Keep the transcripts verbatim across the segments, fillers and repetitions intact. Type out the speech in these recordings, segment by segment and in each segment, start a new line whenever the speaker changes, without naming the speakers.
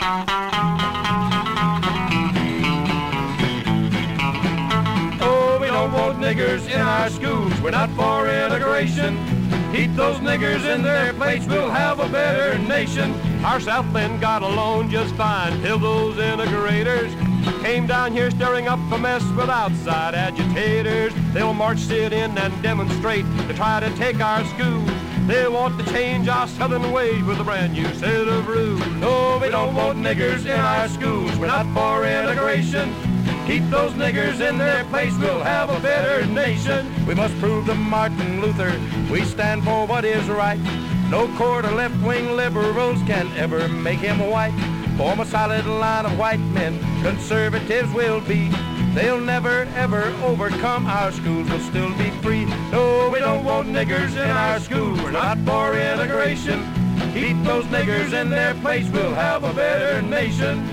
Oh, we don't want niggers in our schools. We're not for integration. Keep those niggers in their place, we'll have a better nation. Our Southland got along just fine till those integrators came down here stirring up a mess with outside agitators. They'll march, sit in, and demonstrate to try to take our schools. They want to change our southern ways with a brand new set of rules. No, we don't want niggers in our schools. We're not for integration. Keep those niggers in their place, we'll have a better nation. We must prove to Martin Luther we stand for what is right. No court of left-wing liberals can ever make him white. Form a solid line of white men, conservatives will be. They'll never ever overcome, our schools will still be free. No, we don't want niggers in our schools, we're not for integration. Keep those niggers in their place, we'll have a better nation.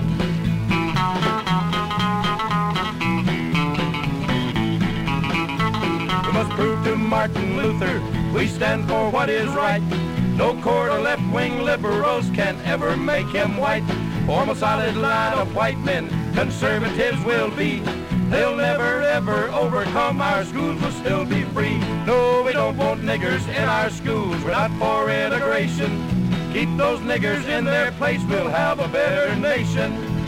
We must prove to Martin Luther we stand for what is right. No court of left-wing liberals can ever make him white. Form a solid line of white men, conservatives will be. They'll never ever overcome, our schools will still be free. No, we don't want niggers in our schools, we're not for integration. Keep those niggers in their place, we'll have a better nation.